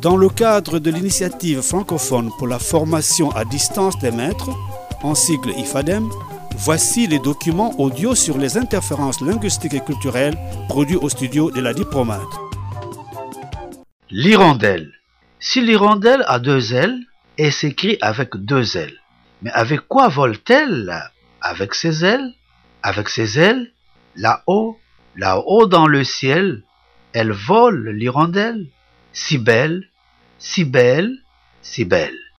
Dans le cadre de l'initiative francophone pour la formation à distance des maîtres, en sigle IFADEM, voici les documents audio sur les interférences linguistiques et culturelles produits au studio de la diplomate. L'hirondelle. Si l'hirondelle a deux ailes, elle s'écrit avec deux ailes. Mais avec quoi vole-t-elle? Avec ses ailes? Avec ses ailes? Là-haut dans le ciel, elle vole l'hirondelle. Si belle, si belle, si belle.